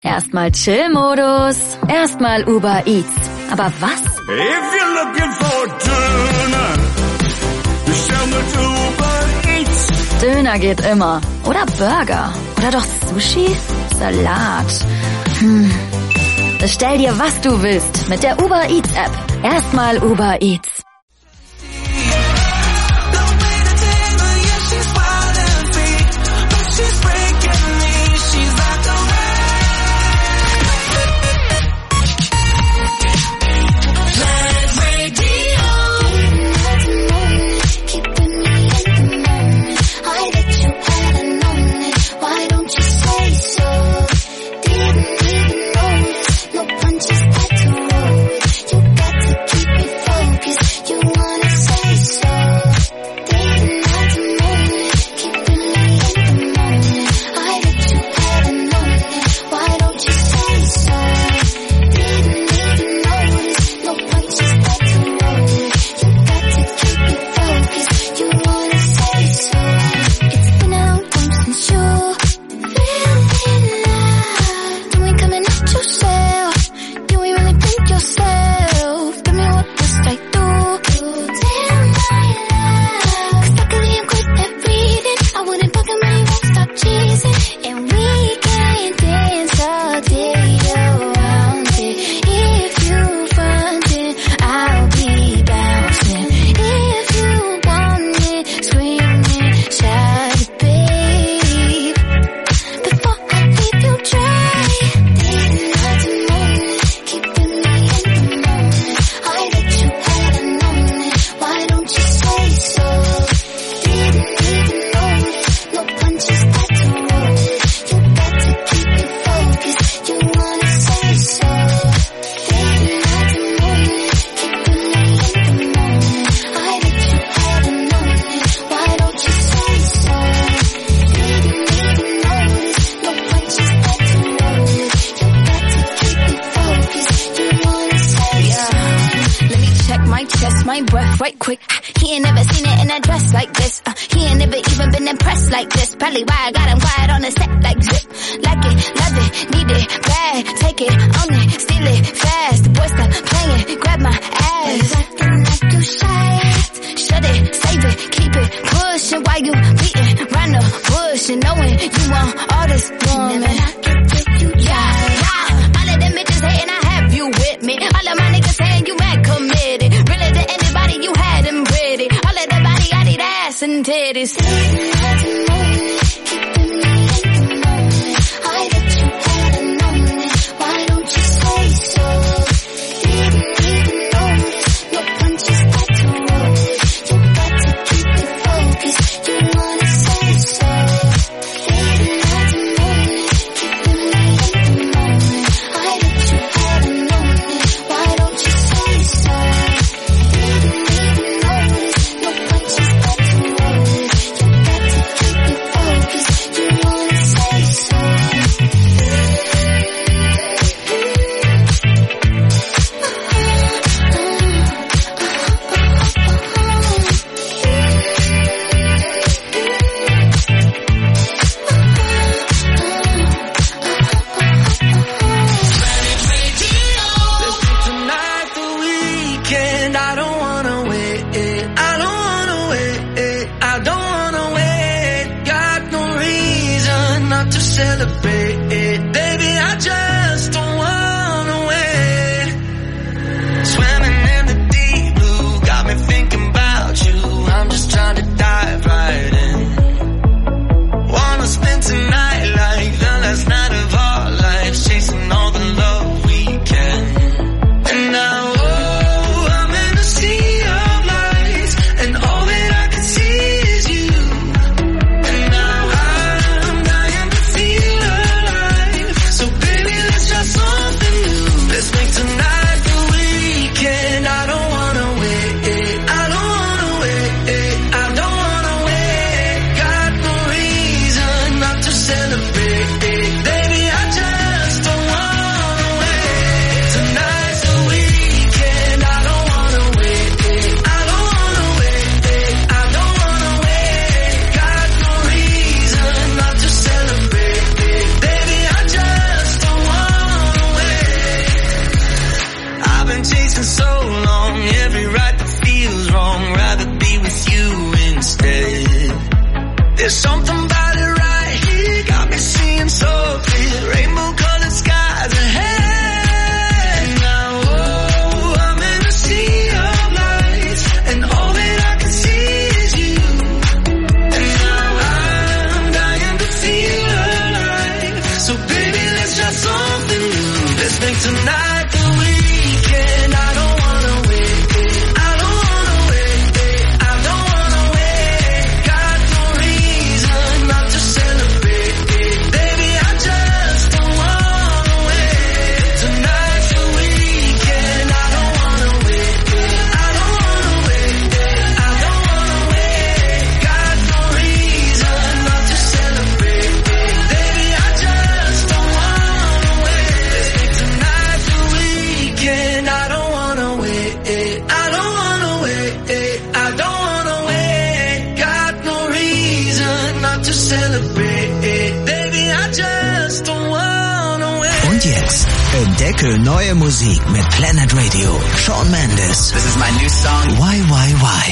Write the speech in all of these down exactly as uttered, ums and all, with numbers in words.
Erstmal Chill-Modus, erstmal Uber Eats. Aber was? If you're looking for Döner, bestell mit Uber Eats. Döner geht immer. Oder Burger. Oder doch Sushi? Salat. Hm. Bestell dir, was du willst, mit der Uber Eats App. Erstmal Uber Eats. Let's make tonight the weekend. I don't wanna wait. I don't wanna wait. I don't wanna wait. Got no reason not to celebrate. Baby, I just don't wanna wait. Tonight's the weekend. I don't wanna wait. I don't wanna wait. I don't wanna wait. Got no reason not to celebrate. Baby, I just don't wanna wait. Let's make tonight the weekend. I don't wanna wait. I don't wanna wait. I don't wanna wait. Got no reason not to celebrate. Baby, I just don't wanna wait. Und jetzt entdecke neue Musik mit Planet Radio. Shawn Mendes. This is my new song. Why, why, why?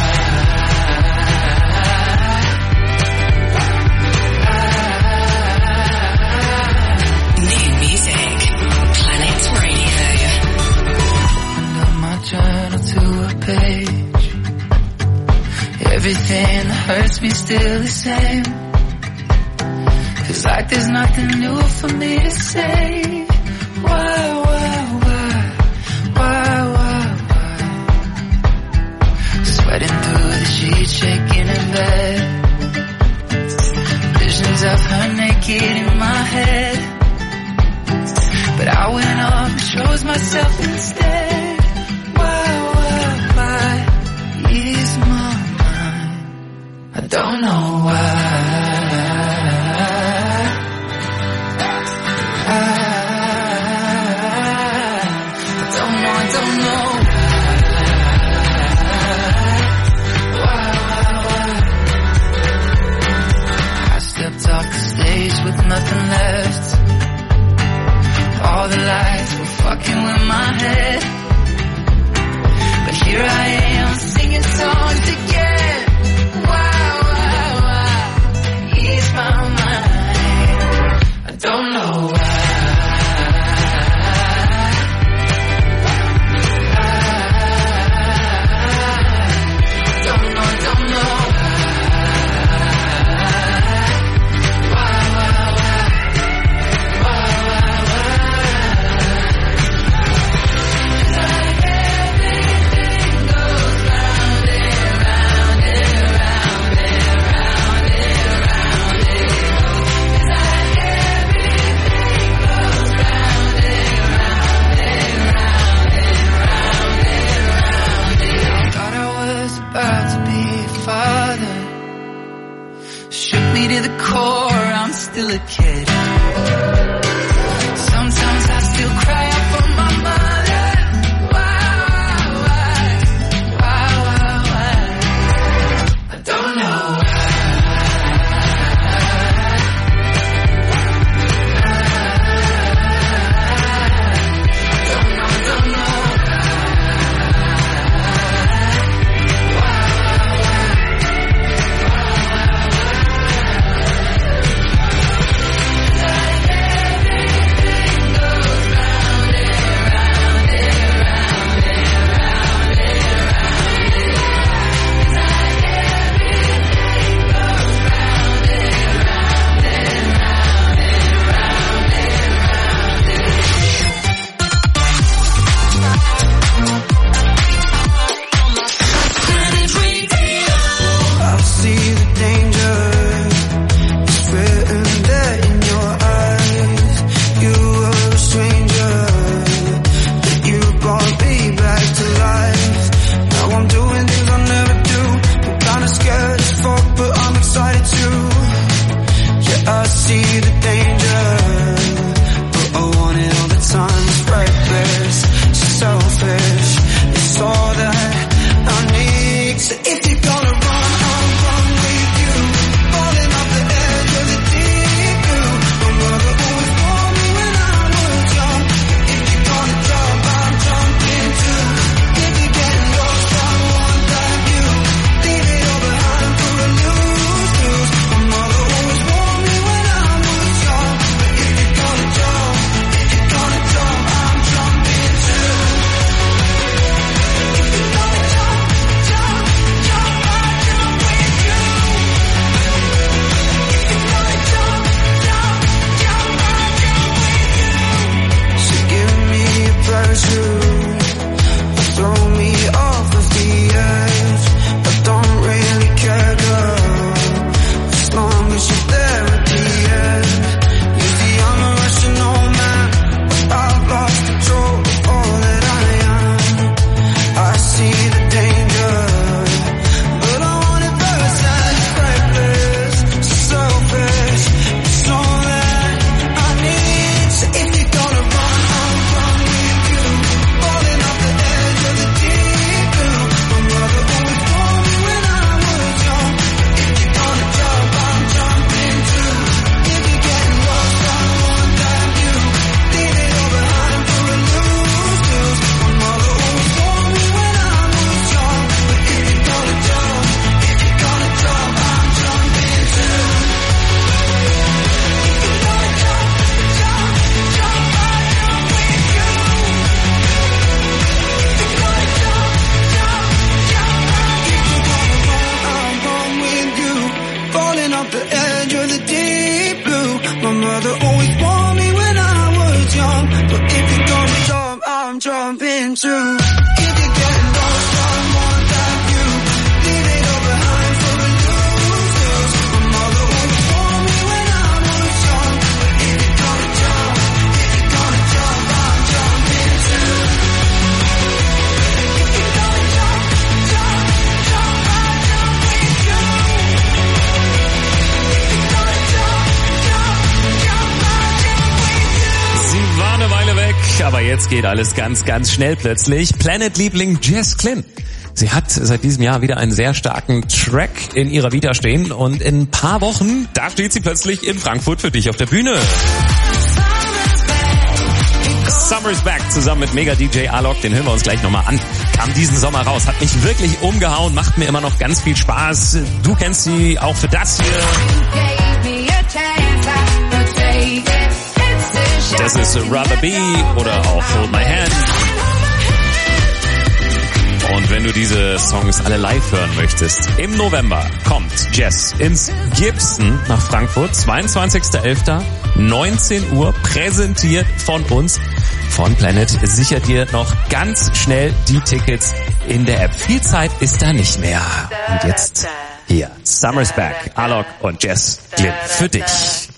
New music. Planet Radio. Open my journal to a page. Everything that hurts me still the same. Feels like there's nothing new for me to say. Why, why, why, why, why, why? Sweating through the sheets, shaking in bed. Visions of her naked in my head. But I went up and chose myself instead. Why, why, why ease my mind? I don't know why. I, I don't know, I don't know why, why, why. I stepped off the stage with nothing left. All the lights were fucking with my head. But here I am singing songs again. Why, why, why ease my mind? I don't know why. I don't know, I don't know. Why, why, why? Why, why, why? It's like everything goes round and round and round and round and round and it's like everything goes round and round and round and round and round and thought I was about to be a father. Shook me to the core, I'm still a kid. Sometimes I still cry out for my mother. Why, why, why, why, why? I don't know why. I don't know, I don't know. Why, why, why? true. If you're getting lost, someone like you, leave it all behind for a lose-lose. My mother always warned me when I was young, but if you're gonna jump, if you're gonna jump, I'm jumping too. If you're gonna jump, jump, jump, I'm jumping too. If you're gonna jump, jump, jump, I'm jumping too. Sie war eine Weile weg, aber jetzt geht alles ganz, ganz schnell plötzlich. Planet-Liebling Jess Glynn. Sie hat seit diesem Jahr wieder einen sehr starken Track in ihrer Vita stehen und in ein paar Wochen, da steht sie plötzlich in Frankfurt für dich auf der Bühne. Summer's Back zusammen mit Mega-D J Alok, den hören wir uns gleich nochmal an. Kam diesen Sommer raus, hat mich wirklich umgehauen, macht mir immer noch ganz viel Spaß. Du kennst sie auch für das hier. Das ist Rather Be oder auch Hold My Hand. Und wenn du diese Songs alle live hören möchtest, im November kommt Jess ins Gibson nach Frankfurt, zweiundzwanzigster elfter neunzehn Uhr, präsentiert von uns, von Planet. Sicher dir noch ganz schnell die Tickets in der App. Viel Zeit ist da nicht mehr. Und jetzt hier, Summer's Back, Alok und Jess Glynn für dich.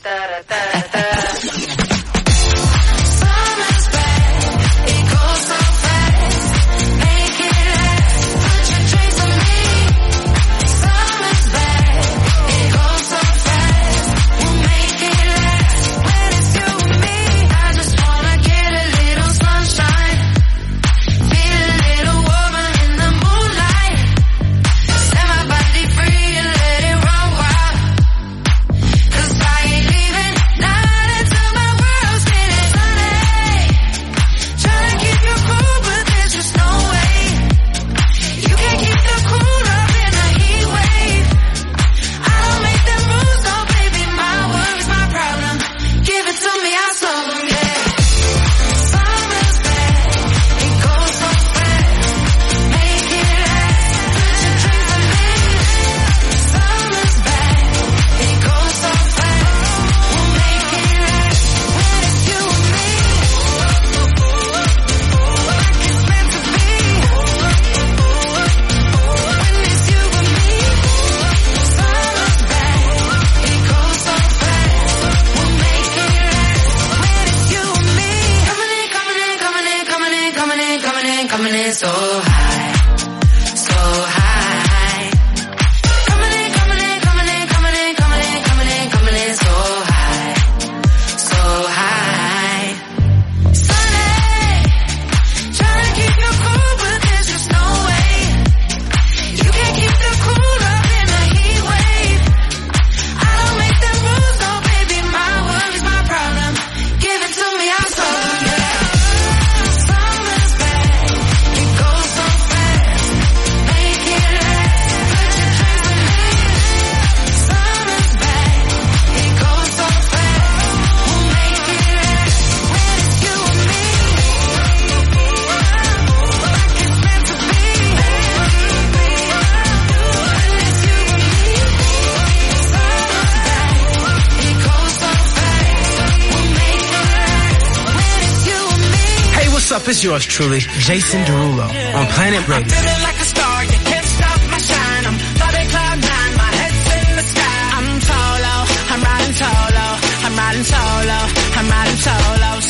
It's yours truly, Jason Derulo on Planet Radio. I'm feeling like a star, you can't stop my shine. I'm floating cloud nine, my head's in the sky. I'm solo, I'm riding solo, I'm riding solo, I'm riding solo,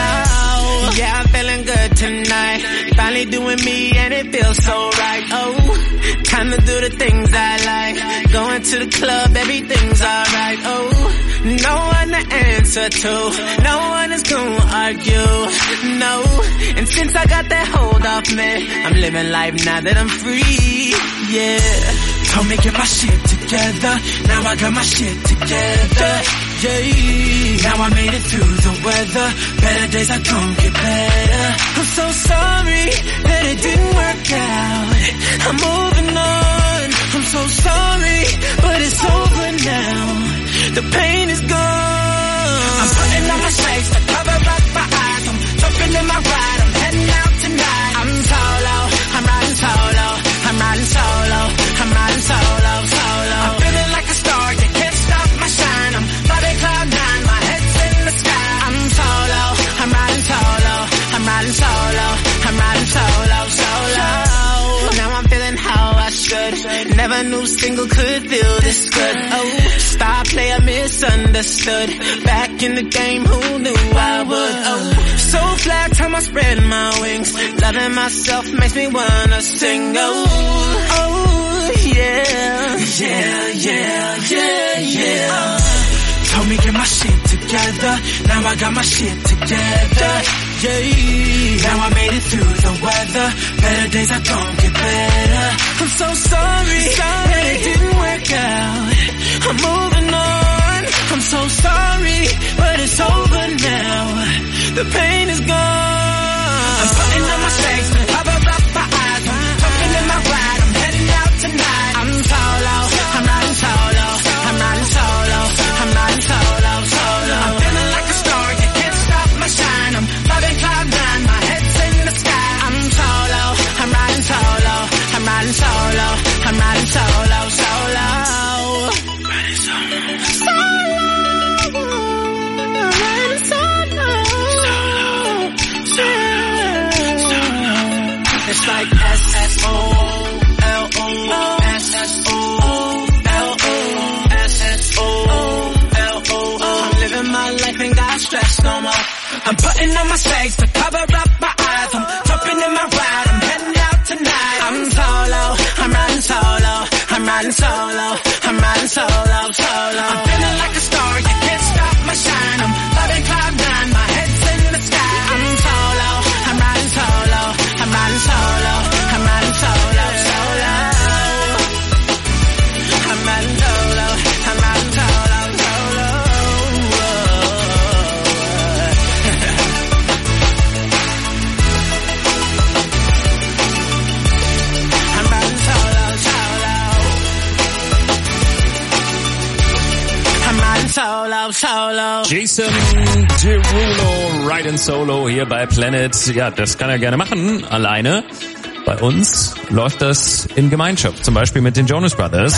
solo. Yeah, I'm feeling good tonight. Finally doing me and it feels so right. Oh, time to do the things I like. Going to the club, everything's alright. Oh, no one to answer to, no one is gonna argue, no. And since I got that hold off me, I'm living life now that I'm free, yeah. Told me get my shit together, now I got my shit together, yeah. Now I made it through the weather, better days are gonna get better. I'm so sorry that it didn't work out, I'm moving on. I'm so sorry, but it's over now. The pain is gone. I'm putting on my shades to cover up my eyes. I'm jumping in my ride, I'm heading out tonight. I'm solo, I'm riding solo, I'm riding solo, I'm riding solo, solo. I'm feeling like a star, you can't stop my shine. I'm floating cloud nine, my head's in the sky. I'm solo, I'm riding solo, I'm riding solo, I'm riding solo. my new single could feel this good. Oh, star player misunderstood. Back in the game, who knew I would? Oh, so fly, time I spread my wings. Loving myself makes me wanna sing. Oh, oh, yeah. Yeah, yeah, yeah, yeah. Uh, told me get my shit together. Now I got my shit together. Yeah, now I made it through the weather. Better days are gonna get better. I'm so sorry, sorry that it didn't work out. I'm moving on. I'm so sorry, but it's over now. The pain is gone. I'm putting on my shades to cover up my eyes. I'm jumping in my ride. I'm heading out tonight. I'm solo. I'm riding solo. I'm riding solo. I'm riding solo, solo. I'm feeling like a star. You can't stop my shine. I'm loving cloud nine. My head's in the sky. I'm solo. I'm riding solo. I'm riding solo. I'm riding solo, solo. Riding solo. Solo. I'm riding solo. Solo. Solo. Solo. It's like S S O L O S S O L O S S O L O. I'm living my life, ain't got stress no more. I'm putting on my shades to cover up my eyes. I'm jumping in my ride. I'm heading out tonight. I'm solo. I'm riding solo. I'm riding solo. I'm riding solo, solo. I'm feeling like a star. You can't stop my shine. I'm loving cloud nine. My head's in the sky. I'm solo. I'm riding solo. I'm riding solo. I'm riding solo, solo. I'm riding solo. I'm riding solo, solo. I'm riding solo, solo. I'm riding solo, solo. Jason Derulo, Riding Solo hier bei Planet. Ja, das kann er gerne machen, alleine. Bei uns läuft das in Gemeinschaft, zum Beispiel mit den Jonas Brothers.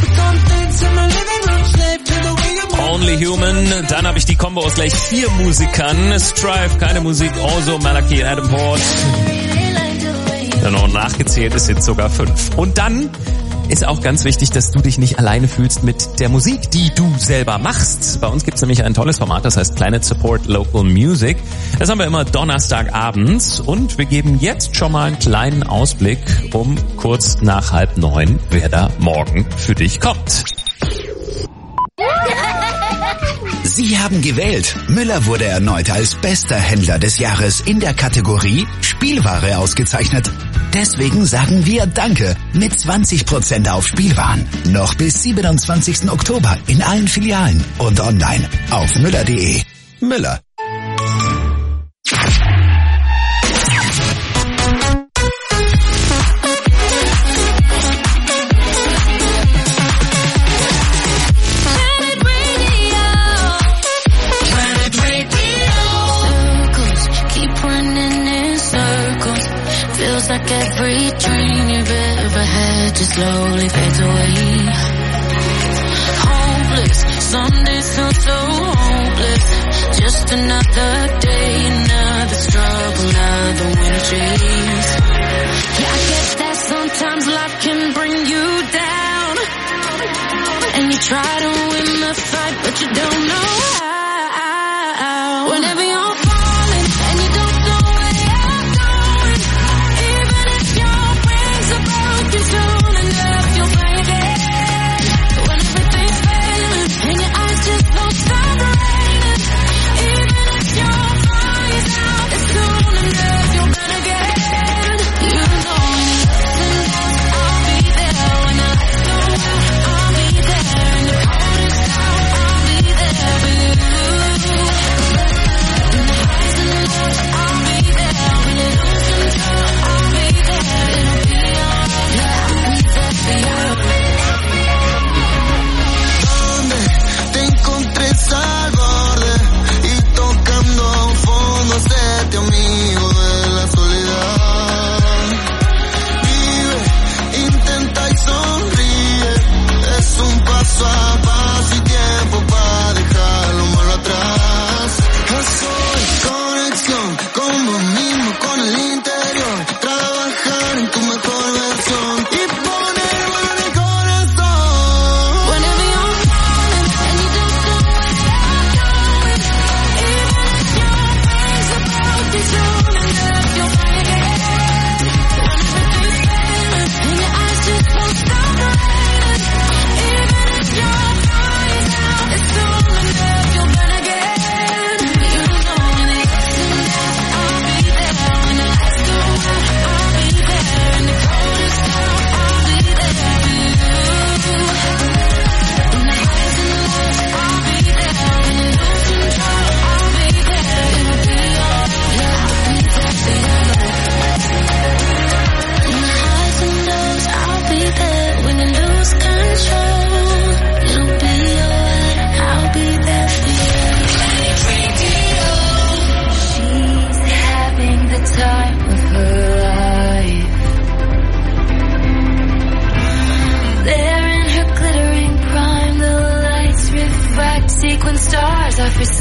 Only Human, dann habe ich die Kombo aus gleich vier Musikern. Strive, keine Musik, Ozo, Malachi, Adam Port. Dann noch nachgezählt, es sind sogar fünf. Und dann ist auch ganz wichtig, dass du dich nicht alleine fühlst mit der Musik, die du selber machst. Bei uns gibt's nämlich ein tolles Format, das heißt Planet Support Local Music. Das haben wir immer Donnerstagabends und wir geben jetzt schon mal einen kleinen Ausblick um kurz nach halb neun, wer da morgen für dich kommt. Sie haben gewählt. Müller wurde erneut als bester Händler des Jahres in der Kategorie Spielware ausgezeichnet. Deswegen sagen wir Danke mit zwanzig Prozent auf Spielwaren. Noch bis siebenundzwanzigsten Oktober in allen Filialen und online auf müller punkt de. Müller. Like every dream you've ever had just slowly fades away. Hopeless, some days feel so hopeless. Just another day, another struggle, another winter chase. Yeah, I guess that sometimes life can bring you down. And you try to win the fight, but you don't know how. Whenever you're falling and you don't know where you're going, broken soul enough, you'll find it. When everything's failing and your eyes just don't stop raining, even if your body's out, it's soon enough, you're gonna get it. You know when the ups and downs, I'll be there. When the lights go out, I'll be there. And the cold is out, I'll be there for you.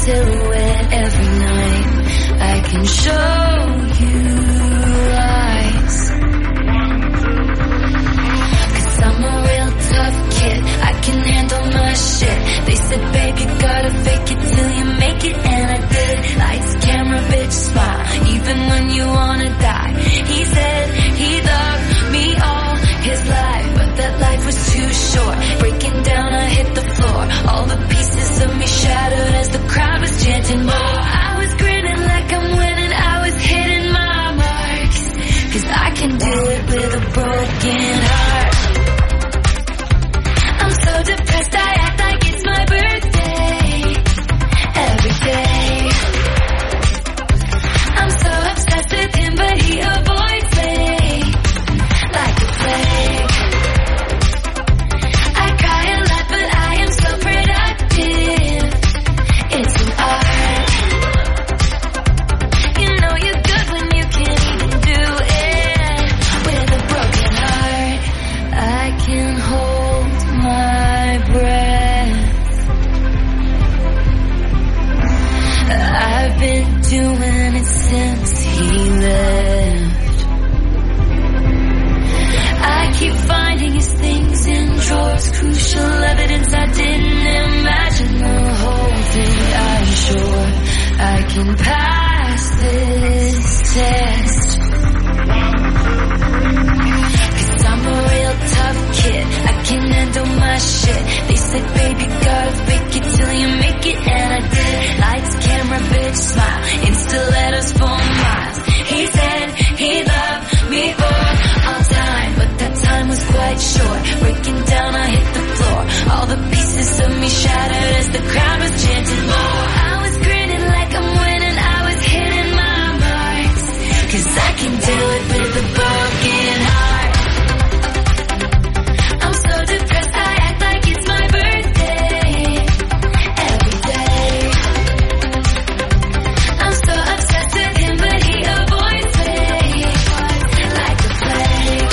silhouette every night. I can show you lies. Cause I'm a real tough kid, I can handle my shit. They said, baby, gotta fake it till you make it, and I did. Lights, camera, bitch, smile, even when you wanna die. He said he loved me all his life, but that life was too short. Breaking down, I hit the floor. All the pieces of me shattered as the crowd was chanting more. I was grinning like I'm winning, I was hitting my marks. Cause I can do it with a broken heart. I'm so depressed, I act like it's my birthday every day. I'm so obsessed with him, but he avoids me like a plague. I cry a lot, but I am so productive. It's an art. You know you're good when you can't even do it with a broken heart. I can hold my breath. I've been doing it since he left. I keep finding his things in drawers, crucial evidence I didn't imagine the whole thing. I'm sure I can pass this test. Cause I'm a real tough kid, I can handle my shit. They said, baby, gotta fake it till you make it, and I did. Lights, camera, bitch, smile, Insta letters for miles. He said he loved me for all time, but that time was quite short. Breaking down, I hit the floor. All the pieces of me shattered as the crowd was chanting more. I was grinning like I'm winning, I was hitting my marks. Cause I can do it with a broken heart. I'm so depressed, I act like it's my birthday every day. I'm so obsessed with him, but he avoids me like a plague.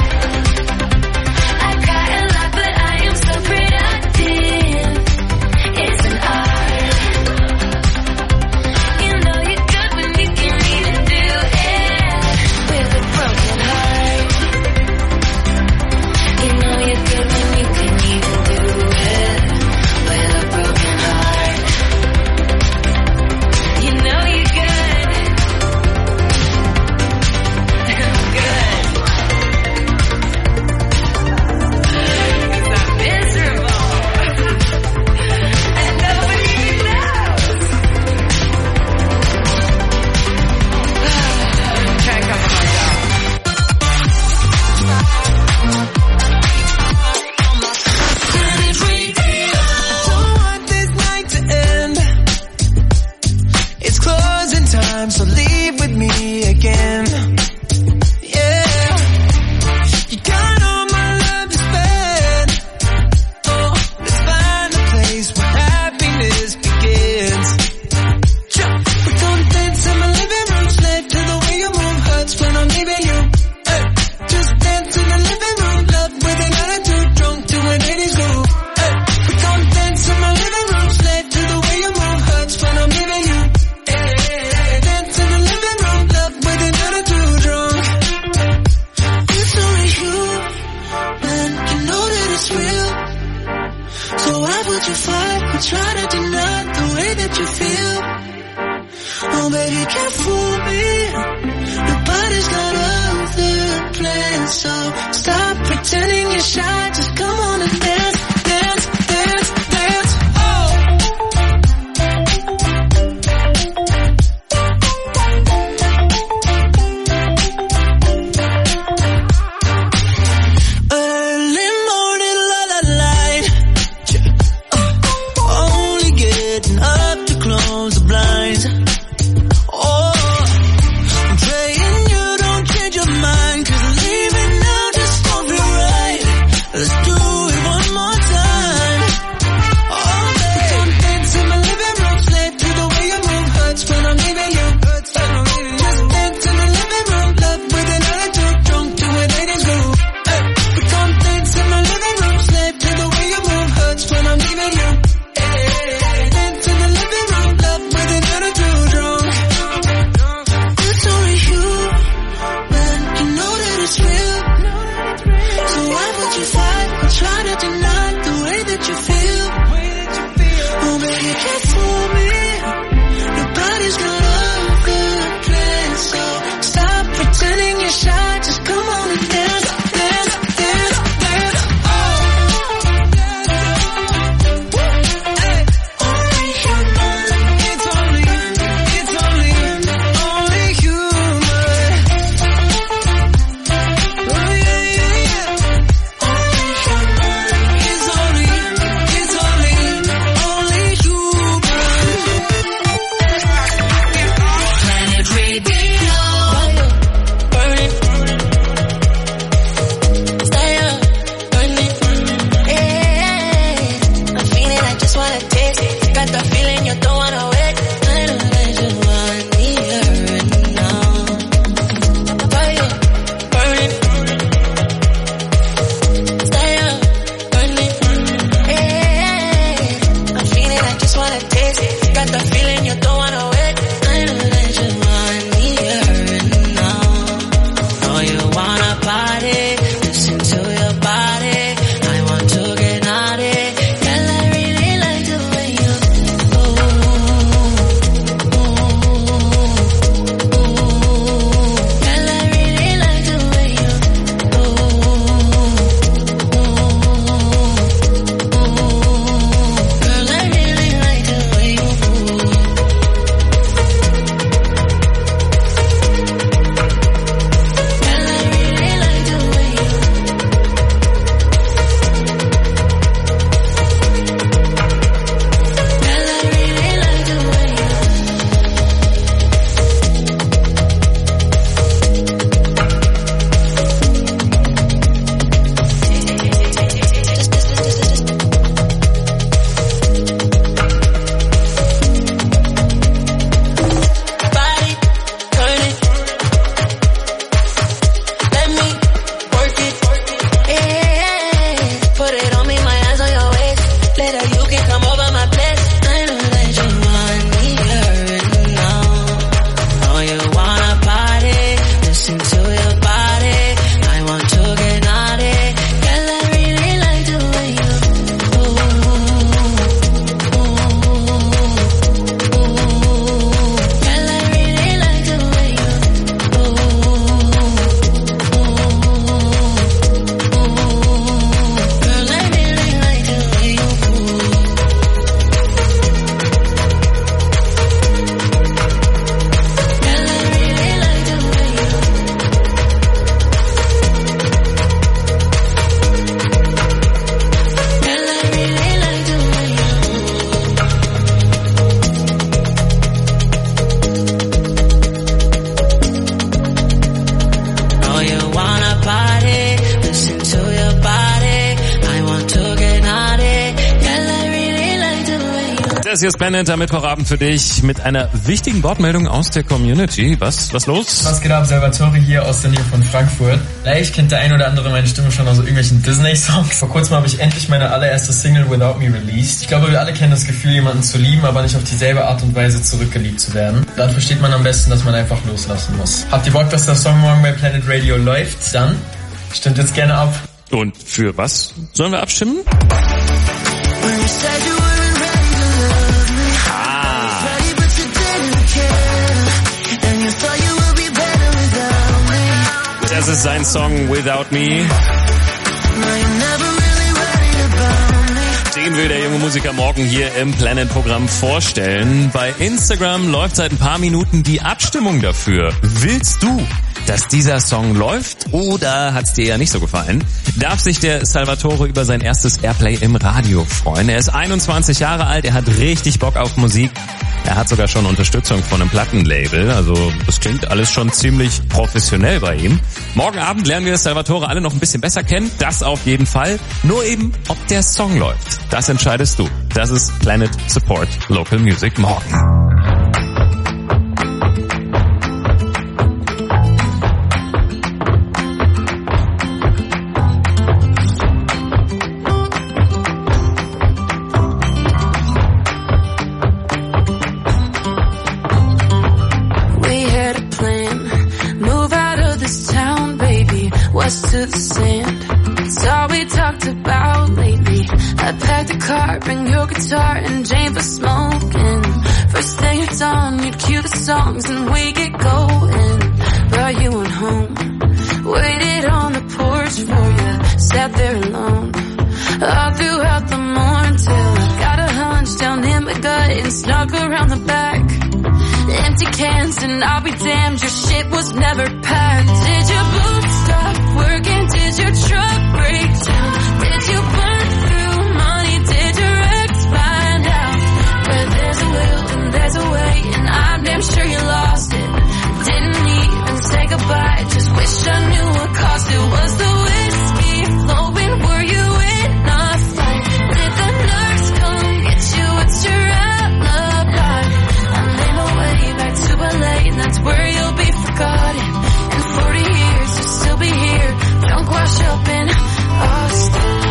I cry a lot, but I am so productive. It's an art. You know you're good when you can't even do it with a broken heart. You know you're good when you can't even do it with a broken heart. You know you're good. I'm good. 'Cause I'm miserable. And nobody even knows. Try to come on, y'all. Don't want this night to end. It's closing time, so leave with me again. Yeah, you got all my love to spend. Oh, let's find a place where happiness begins. Jump, we gon' dance in my living room, slave to the way you move hurts when I'm leaving you. Hey, just dance in the living room, love with an attitude, drunk to an eighties groove. Hey, we gon' dance in my living room, slave to the way you move hurts when I'm leaving you. Hey, hey, hey, dance in the living room, love with an attitude, drunk. It's only you, man, you know that it's real. So why would you fight or try to deny the way that you feel? Oh baby, can't fool me. Nobody's got other plans, so stop pretending you're shy. Just come on and dance, dance, dance, dance. Oh. Early morning, la la light. Uh, only getting up to close the blinds. Oh, I'm praying you don't change your mind, 'cause leaving now just don't feel right. Das hier ist Planet am Mittwochabend für dich mit einer wichtigen Wortmeldung aus der Community. Was, was los? Was geht ab? Salvatore hier aus der Nähe von Frankfurt. Vielleicht kennt der ein oder andere meine Stimme schon aus irgendwelchen Disney-Songs. Vor kurzem habe ich endlich meine allererste Single Without Me released. Ich glaube, wir alle kennen das Gefühl, jemanden zu lieben, aber nicht auf dieselbe Art und Weise zurückgeliebt zu werden. Dann versteht man am besten, dass man einfach loslassen muss. Habt ihr Bock, dass der Song morgen bei Planet Radio läuft? Dann stimmt jetzt gerne ab. Und für was sollen wir abstimmen? Das ist sein Song Without Me. Den will der junge Musiker morgen hier im Planet-Programm vorstellen. Bei Instagram läuft seit ein paar Minuten die Abstimmung dafür. Willst du, dass dieser Song läuft oder hat's dir ja nicht so gefallen? Darf sich der Salvatore über sein erstes Airplay im Radio freuen. Er ist einundzwanzig Jahre alt, er hat richtig Bock auf Musik. Er hat sogar schon Unterstützung von einem Plattenlabel, also das klingt alles schon ziemlich professionell bei ihm. Morgen Abend lernen wir Salvatore alle noch ein bisschen besser kennen, das auf jeden Fall. Nur eben, ob der Song läuft, das entscheidest du. Das ist Planet Support Local Music morgen. To the sand, it's all we talked about lately. I packed a car, bring your guitar and Jane for smoking. First thing at dawn, you'd cue the songs and we get going. Brought you on home, waited on the porch for you, sat there alone all throughout the morning till I got a hunch down in my gut and snuck around the back. Empty cans and I'll be damned, your shit was never packed. Did your boots stop working? Did your truck break down? Did you burn through money? Did your ex find out? Where there's a will and there's a way, and I'm damn sure you lost it. Didn't even say goodbye, just wish I knew what cost it. Was the whiskey flowing? Were you in a fight? Did the nurse come get you? What's your alibi? I made my way back to L A, and that's where you'll be forgotten. In forty years you'll still be here, drunk, wash up in Austin.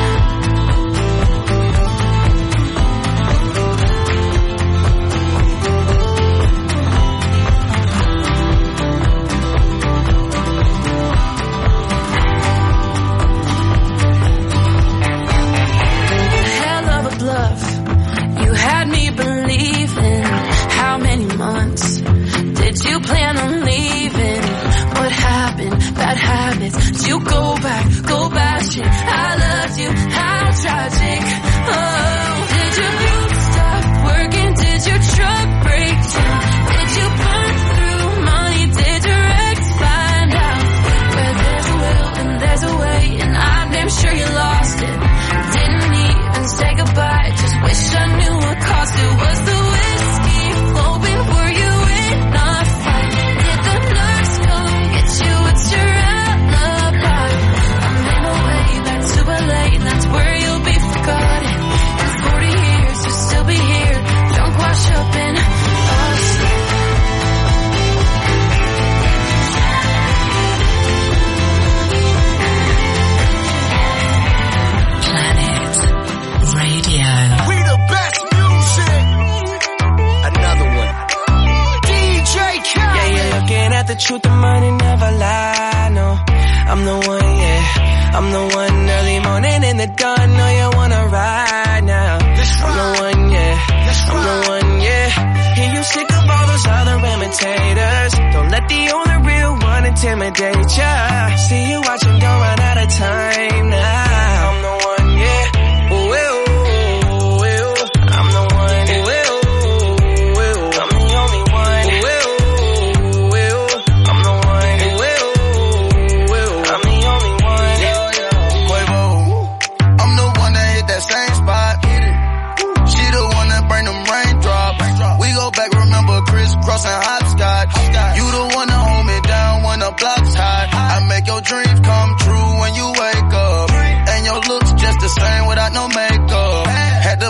Hell of a bluff, you had me believing. How many months did you plan on leaving? What happened? Bad habits. Did you go back? Go back shit. I loved you. How tragic. Oh, did your boots stop working? Did your truck break down? Did you burn through money? Did your ex find out? Where there's a will and there's a way, and I'm damn sure you lost it. Didn't even say goodbye, just wish I knew what cost it. Was the whiskey flowing? Were you in a fight? Did the nurse come get you? What's your alibi? I made my way back to L A, and that's where you'll be forgotten. In forty years you'll still be here, drunk, wash up in Austin. Planet Radio. We the best music. Another one. D J Khaled. Yeah, you're looking at the truth, the money never lie, no. I'm the one, yeah. I'm the one early morning in the dawn, know you wanna ride now. I'm the one, yeah. I'm the one, yeah. Hear you sick of all those other imitators. Don't let the only real one intimidate ya. See you watching, don't run out of time now. I'm the one, yeah. Ooh, ooh, ooh. I'm the one, ooh, ooh, ooh. I'm the only one, ooh, ooh, ooh. I'm the one, ooh, ooh, ooh. I'm the only one. Quavo. I'm the one that hit that same spot. She the one that bring them raindrops. We go back, remember crisscrossing hopscotch. You the one that hold me down when the block's hot. I make your dreams come true when you wake up. And your looks just the same without no makeup. Had to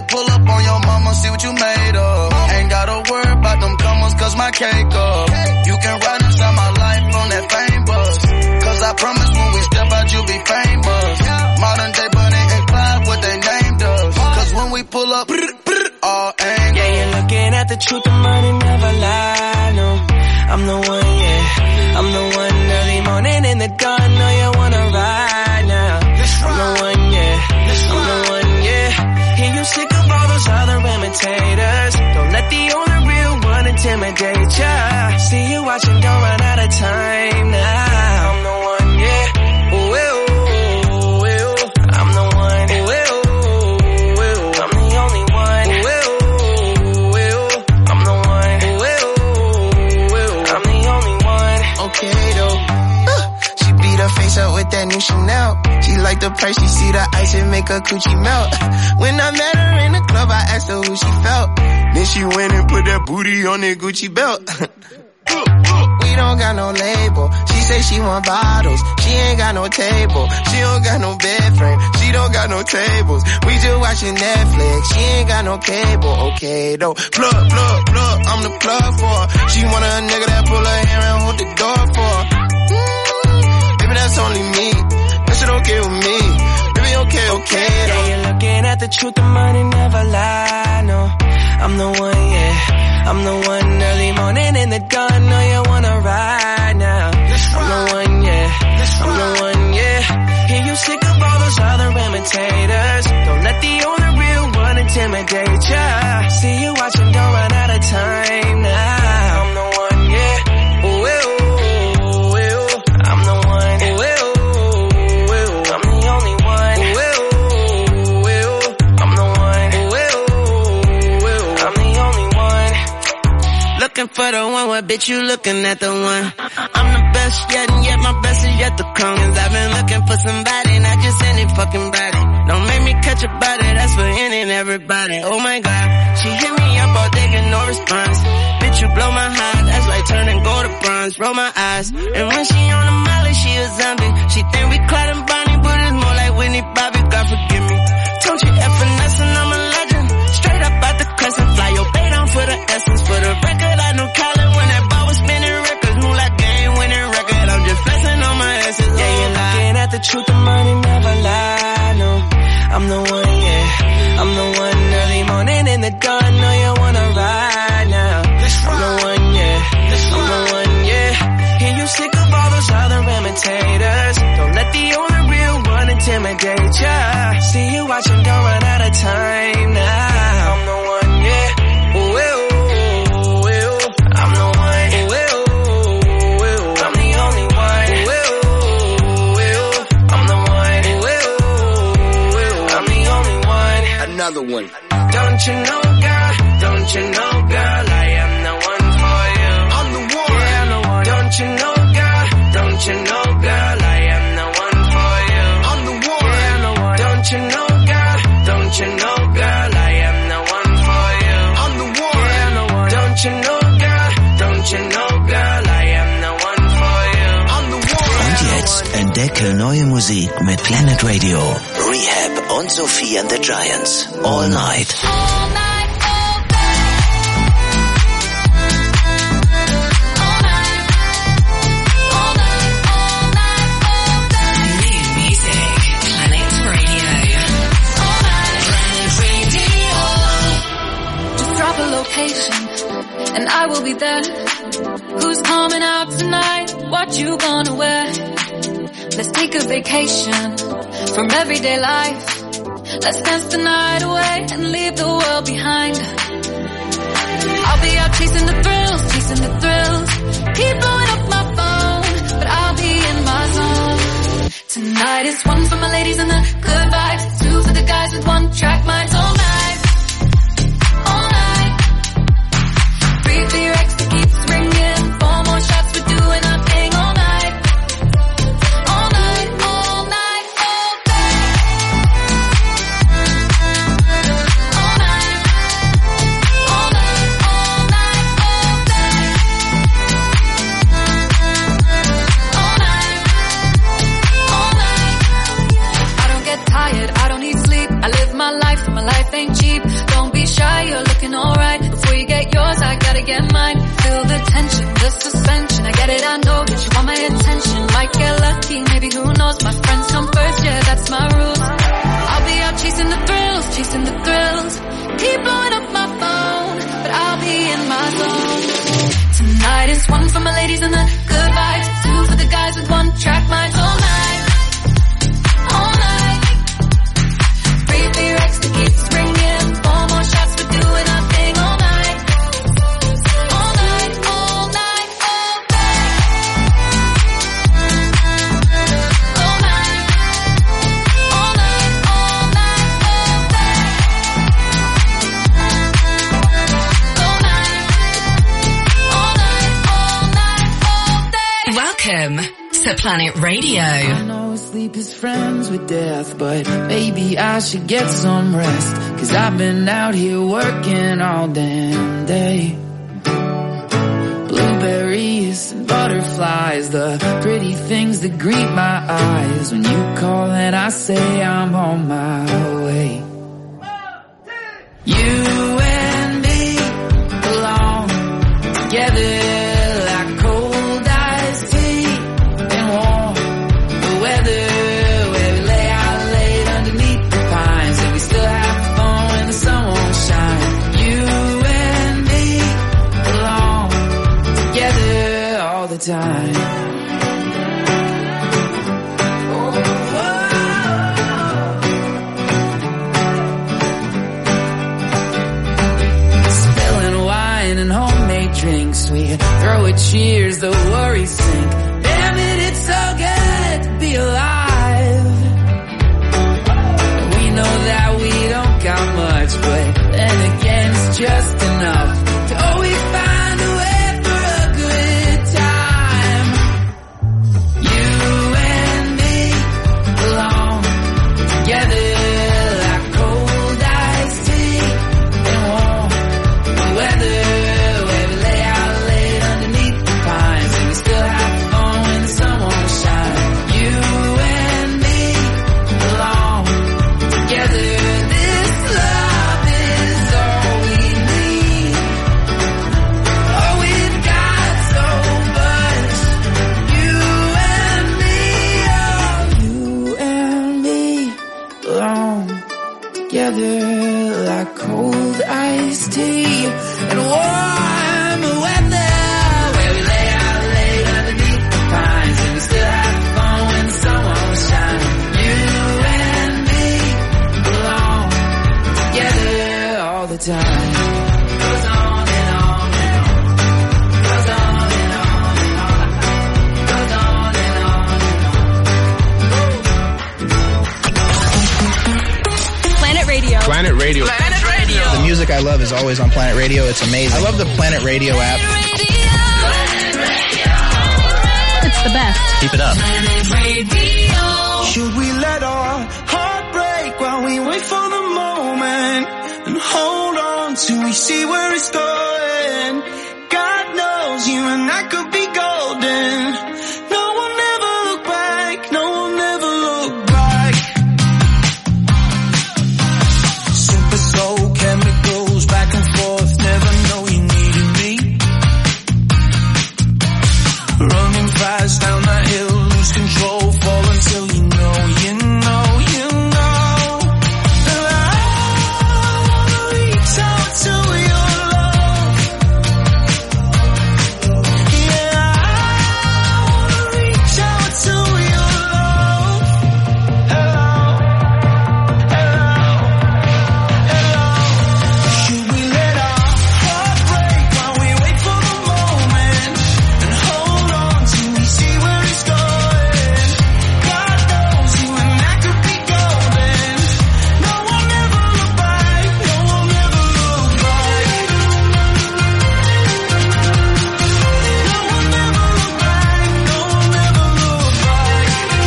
pull up on your mama, see what you made of. Ain't gotta worry about them comers, cause my cake up. You can ride inside my life on that fame bus. Cause I promise when we step out, you'll be famous. Modern day Bonnie and Clyde, what they named us. Cause when we pull up, all angles. Yeah, you're looking at the truth, the money never lie, no. I'm the one, yeah. I'm the one early morning in the dawn, know you wanna ride now. I'm the one, yeah. I'm the one, yeah. Hear you sick of all those other imitators. Don't let the only real one intimidate ya. See you watching, don't run out of time now. I'm the one, yeah. Ooh, ooh, ooh, ooh. I'm the one, ooh, ooh, ooh. I'm the only one, ooh, ooh, ooh. I'm the one, ooh, ooh, ooh. I'm the only one. Okay though. Uh, she beat her face up with that new Chanel. She like the price, she see the ice and make her coochie melt. When I met her in the club, I asked her who she felt. Then she went and put that booty on that Gucci belt. We don't got no label. She say she want bottles. She ain't got no table. She don't got no bed frame. She don't got no tables. We just watching Netflix. She ain't got no cable. Okay though. Plug, plug, plug. I'm the plug for her. She want a nigga that pull her hair and hold the door for her. Mm, baby, that's only me. That shit okay with me. Baby, okay, okay though. Yeah, you're looking at the truth, the money never lie, no. I'm the one, yeah. I'm the one early morning in the dawn, know you wanna ride now. I'm the one, yeah. I'm the one, yeah. Hear you sick of all those other imitators. Don't let the only real one intimidate ya. See you watching, don't run out of time now. I'm the one, yeah. Ooh, ooh, ooh, ooh. I'm the one, ooh, ooh, ooh. I'm the only one, ooh, ooh, ooh. I'm the one, ooh, ooh, ooh. I'm the only one. Looking for the one, what bitch you looking at the one? I'm the best yet, and yet my best is yet to come. Cause I've been looking for somebody, not just any fucking body. Don't make me catch a body, that's for any and everybody. Oh my god, she hit me up all day, get no response. Bitch, you blow my heart, that's like turning gold to bronze. Roll my eyes, and when she on the molly, she a zombie. She think we Clyde and Bonnie, but it's more like Whitney Bobby, God forgive me. Don't you F finesse and I'm a legend. Straight up out the crescent, fly your bait on for the essence. For the record, I know Colin when that ball was spinning records. Move like game winning record, I'm just flexing on my essence. Yeah, you're looking at the truth, the money never lie, no. I'm the one, yeah. I'm the one early morning in the dawn, know you wanna ride now. I'm the one, yeah. I'm the one, yeah. Hear you sick of all those other imitators. Don't let the only real one intimidate ya. See you watching, don't run out of time now. I'm the one, yeah. Ooh, ooh, ooh. I'm the one, ooh, ooh, ooh. I'm the only one, ooh, ooh, ooh. I'm the one, ooh, ooh, ooh. I'm the only one. Another one. Don't you know, girl? Don't you know, girl? I am the one for you. I'm the one. Yeah, I'm the one. Don't you know, girl? Don't you know, girl? I am the one for you. I'm the one. Yeah, I'm the one. Don't you know, girl? Don't you know, girl? I am the one for you. I'm the one. Yeah, I'm the one. Don't you know, girl? Don't you know, girl? I am the one for you. I'm the one. Und jetzt entdecke neue Musik mit Planet Radio. Rehab und Sophie and the Giants. All Night. All night, all day. All night. All night, all night, all day. New music, Planet Radio. All night. Planet Radio. Just drop a location and I will be there. Who's coming out tonight? What you gonna wear? Let's take a vacation from everyday life. Let's dance the night away and leave the world behind. I'll be out chasing the thrills, chasing the thrills. Keep blowing up my phone, but I'll be in my zone. Tonight is one for my ladies and the good vibes, two for the guys with one track minds. All night, all night. Three for your ex that keeps ringing. Four more shots, we're doing our thing all night. All night, all night, all day. All night, all night, all night, all day. All night, all night. I don't get tired gotta get mine. Feel the tension, the suspension. I get it, I know that you want my attention. Might get lucky, maybe who knows. My friends come first, yeah, that's my rules. I'll be out chasing the thrills, chasing the thrills. Keep blowing up my phone, but I'll be in my zone. Tonight is one for my ladies and the good vibes, two for the guys with one track minds. All night, all night. Free beer X to keep springing. Four more shots for doing our thing all night. All night, all night, all day. All night, all night, all night, all day. All night, all night, all night, all day. Welcome to Planet Radio. I know sleep is friends with death, but maybe I should get some rest. Cause I've been out here working all damn day. Blueberries and butterflies, the pretty things that greet my eyes. When you call and I say I'm on my way. You and me belong together. Time. Spilling wine and homemade drinks, we throw a cheers, the worries sink. Damn it, it's so good to be alive. We know that we don't got much, but then again it's just enough to always find a way. Like cold iced tea and warm weather, where we lay out late underneath the pines, and we still have fun when the sun won't shine. You and me belong together all the time. Goes on and on and on. Goes on and on and on. Goes on and on and on. Planet Radio. Planet Radio. Planet Radio. The music I love is always on Planet Radio. It's amazing. I love the Planet Radio app. It's the best. Keep it up. Planet Radio. Should we let our heart break while we wait for the moment and hold on till we see where it's going? God knows you and I could be golden. No one ever look back. No one ever look back. Super soul chemicals back and forth. Never know you needed me. Running fast down that hill, lose control, fall until you know, you know, you know. And I wanna reach out to your love. Yeah, I wanna reach out to your love. Hello, hello, hello. Should we let our heart break while we wait for the moment and hold on till we see where it's going? God knows you and I could be golden. No one ever look back. No one ever look back. No one ever look back. No one ever look back.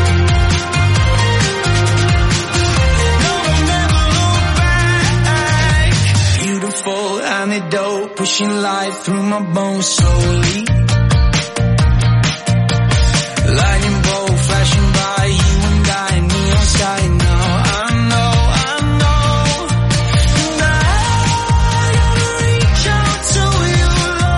No one ever look back. Beautiful antidote, pushing life through my bones slowly. Lightning bolt flashing by, you and I, neon sky. Now I know, I know. And I gotta reach out to your love.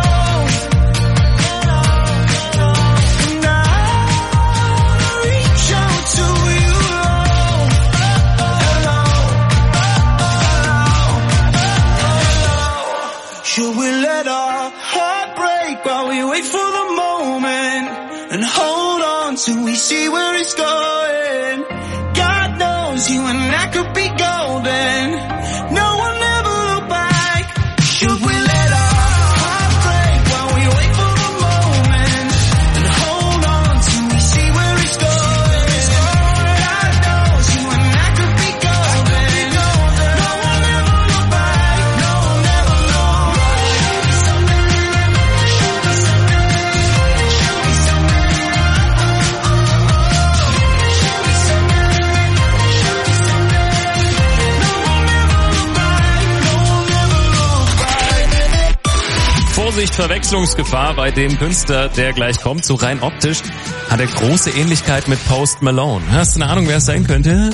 and hold on till we see where it's going. God knows you and I could be golden. No one ever look back. Should we let our heart break while we wait for the moment and hold on till we see where it's going? God knows you and I could be golden. No one ever look back. No one ever look Vorsicht, Verwechslungsgefahr bei dem Künstler, der gleich kommt. So rein optisch hat er große Ähnlichkeit mit Post Malone. Hast du eine Ahnung, wer es sein könnte?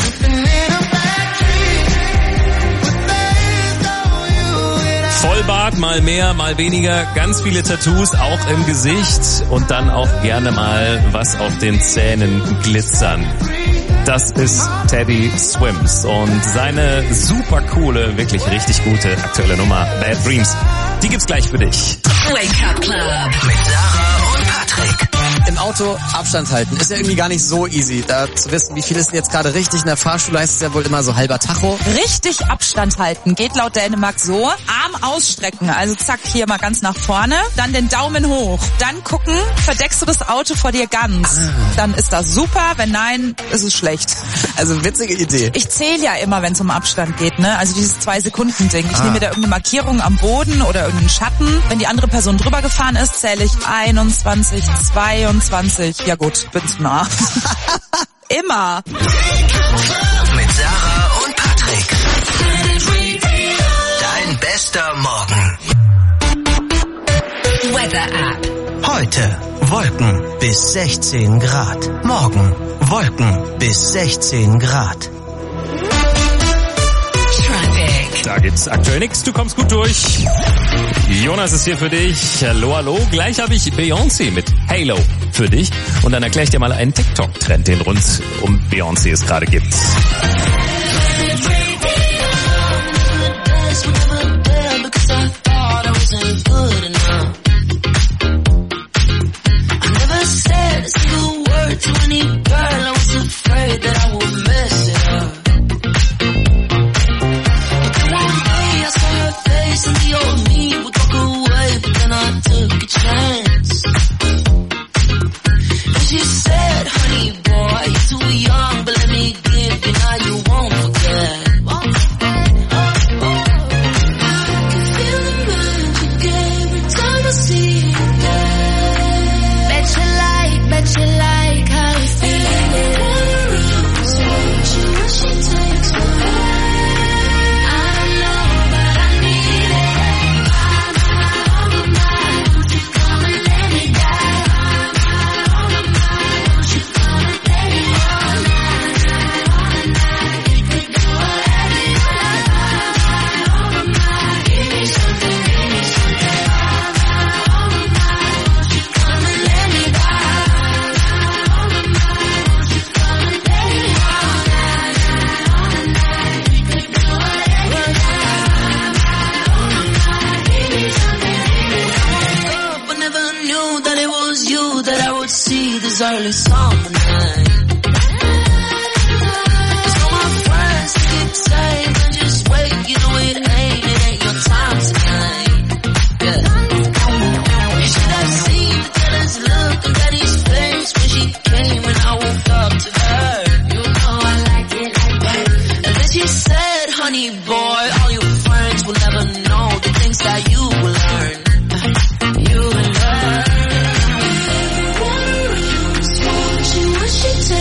Vollbart, mal mehr, mal weniger, ganz viele Tattoos, auch im Gesicht und dann auch gerne mal was auf den Zähnen glitzern. Das ist Teddy Swims und seine super coole, wirklich richtig gute aktuelle Nummer Bad Dreams. Die gibt's gleich für dich. Wake Up Club Mit Sarah und Patrick. Im Auto Abstand halten ist ja irgendwie gar nicht so easy. Da zu wissen, wie viel ist denn jetzt gerade richtig. In der Fahrschule heißt es ja wohl immer so halber Tacho. Richtig Abstand halten geht laut Dänemark so. Arm ausstrecken, also zack, hier mal ganz nach vorne. Dann den Daumen hoch. Dann gucken, verdeckst du das Auto vor dir ganz. Ah. Dann ist das super, wenn nein, ist es schlecht. Also witzige Idee. Ich zähle ja immer, wenn es um Abstand geht, ne? Also dieses Zwei-Sekunden-Ding. Ich ah. nehme mir da irgendeine Markierung am Boden oder irgendeinen Schatten. Wenn die andere Person drüber gefahren ist, zähle ich einundzwanzig, zweiundzwanzig. Ja gut, bin zu nah. Immer. Mit Sarah und Patrick. Dein bester Morgen. Weather App. Heute Wolken bis sechzehn Grad. Morgen Wolken bis sechzehn Grad. Da gibt's aktuell nichts, du kommst gut durch. Jonas ist hier für dich. Hallo, hallo. Gleich habe ich Beyoncé mit Halo für dich. Und dann erkläre ich dir mal einen TikTok-Trend, den rund um Beyoncé es gerade gibt. early summer night. Cause all my friends keep saying, just wait, you know it ain't, it ain't your time tonight. Yeah. You should have seen the tenant's look on Daddy's face when she came and I woke up to her. You know I like it like that. And then she said, honey boy, all your friends will never know the things that you will learn. You will learn. She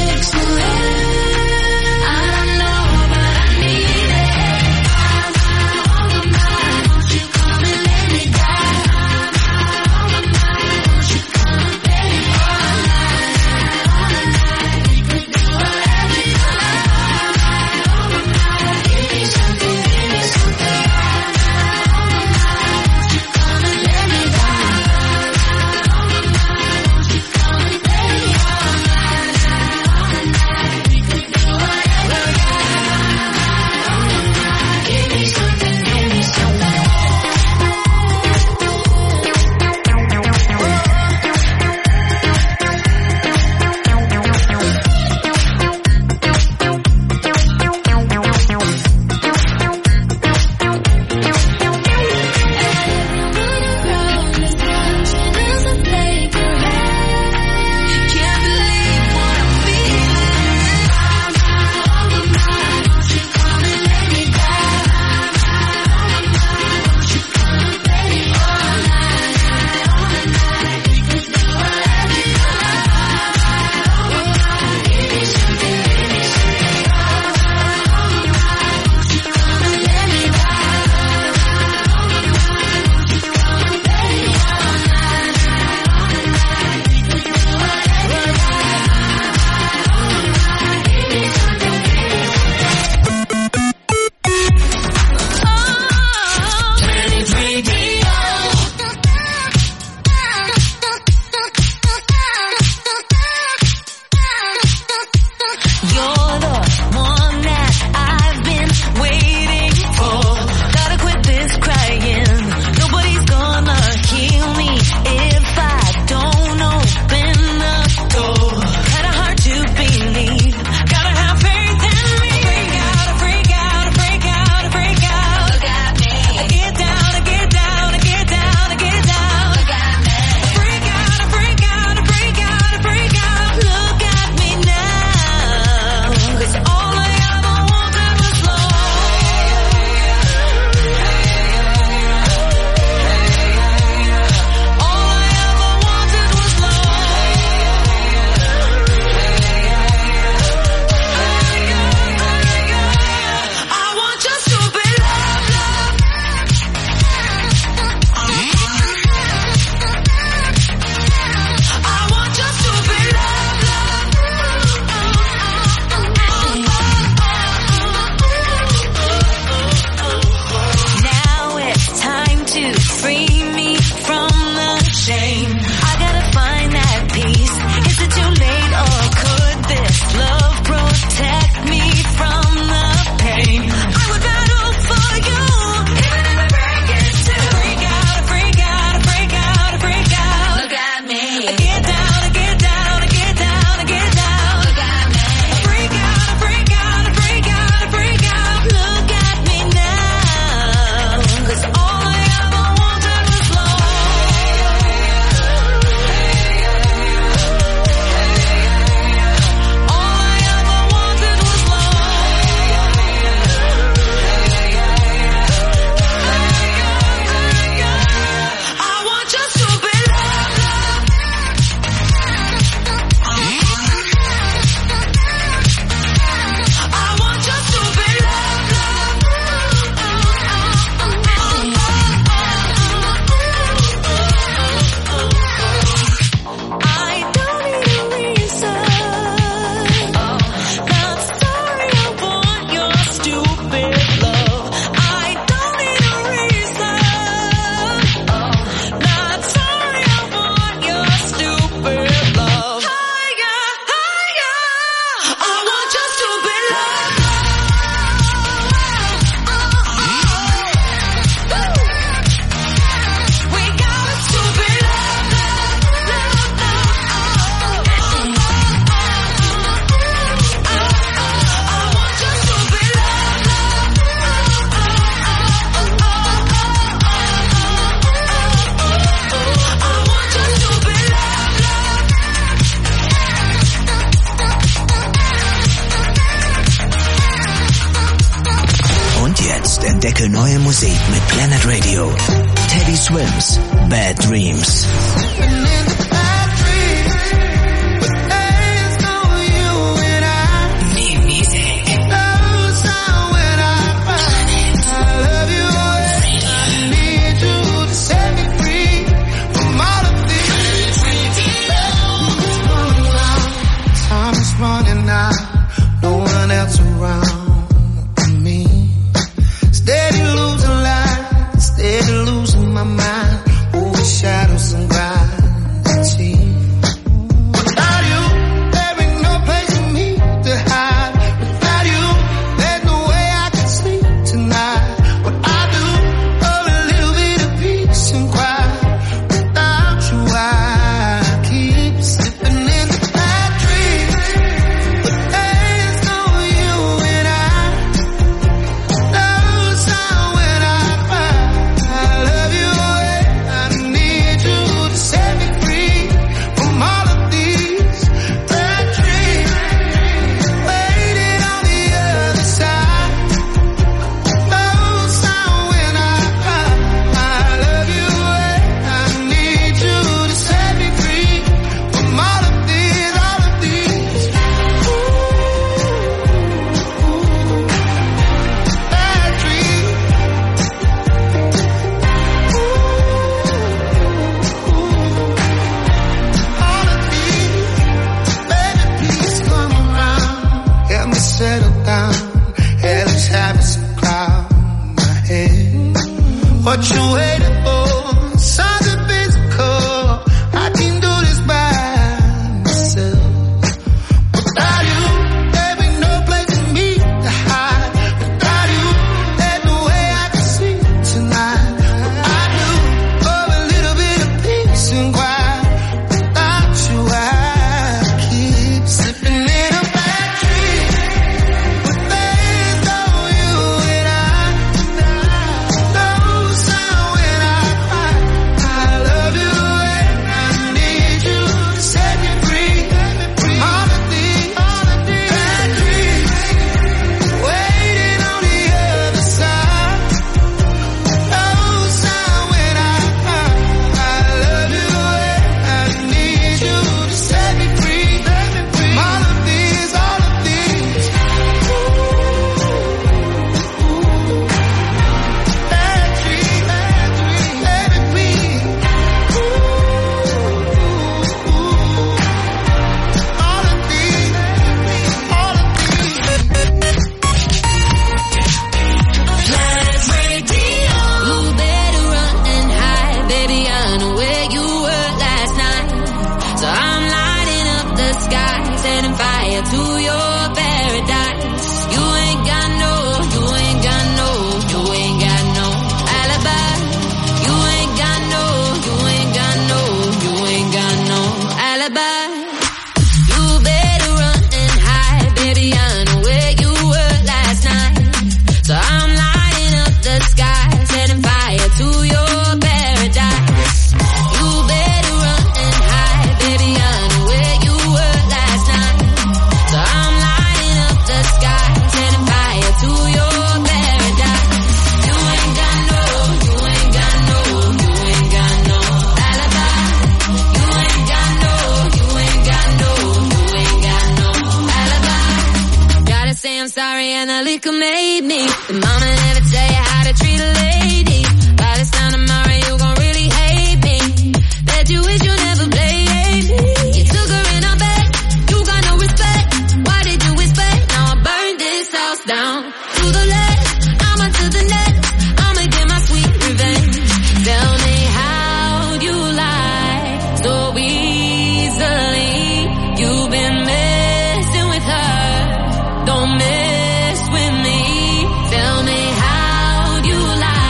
Entdecke neue Musik mit Planet Radio. Teddy Swims, Bad Dreams. Running out, no one else around me. Steady losing life, steady losing my mind. Over shadows and gravity. Without you, there ain't no place for me to hide. Without you, there's no way I can sleep tonight. What I do, oh, a little bit of peace and quiet. Without you, I keep slipping in the bad dreams. What you waiting for? Something physical. I can do this by myself. Without you, there ain't no place for me to hide. Without you, there's no way I can sleep tonight. I do, oh, a little bit of peace and quiet. Without you, I keep slipping in a bad dream. But there's no you and I. Don't mess with me. Tell me how you lie.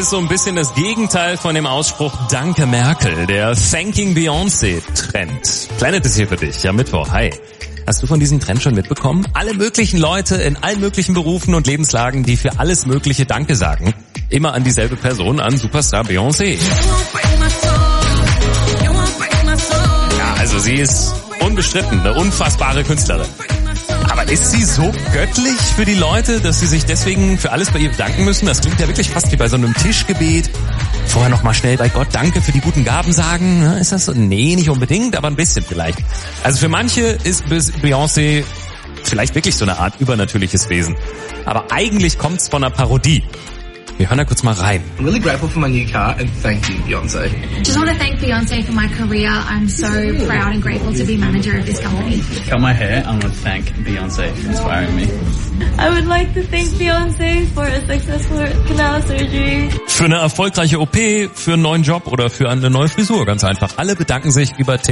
ist so ein bisschen das Gegenteil von dem Ausspruch Danke Merkel, der Thanking Beyoncé-Trend. Planet ist hier für dich, ja Mittwoch, hi. Hast du von diesem Trend schon mitbekommen? Alle möglichen Leute in allen möglichen Berufen und Lebenslagen, die für alles Mögliche Danke sagen. Immer an dieselbe Person, an Superstar Beyoncé. Ja, also sie ist unbestritten eine unfassbare Künstlerin. Aber ist sie so göttlich für die Leute, dass sie sich deswegen für alles bei ihr bedanken müssen? Das klingt ja wirklich fast wie bei so einem Tischgebet. Vorher nochmal schnell bei Gott Danke für die guten Gaben sagen. Ist das so? Nee, nicht unbedingt, aber ein bisschen vielleicht. Also für manche ist Beyoncé vielleicht wirklich so eine Art übernatürliches Wesen. Aber eigentlich kommt's von einer Parodie. Wir hören da kurz mal rein. I'm really grateful for my new car and thank you, Beyonce. Just want to thank Beyonce for my career. I'm so proud and grateful to be manager of this company. Cut my hair. I want to thank Beyonce for inspiring me. I would like to thank Beyonce for a successful canal surgery. Für eine erfolgreiche O P, für einen neuen Job oder für eine neue Frisur, ganz einfach. Alle bedanken sich über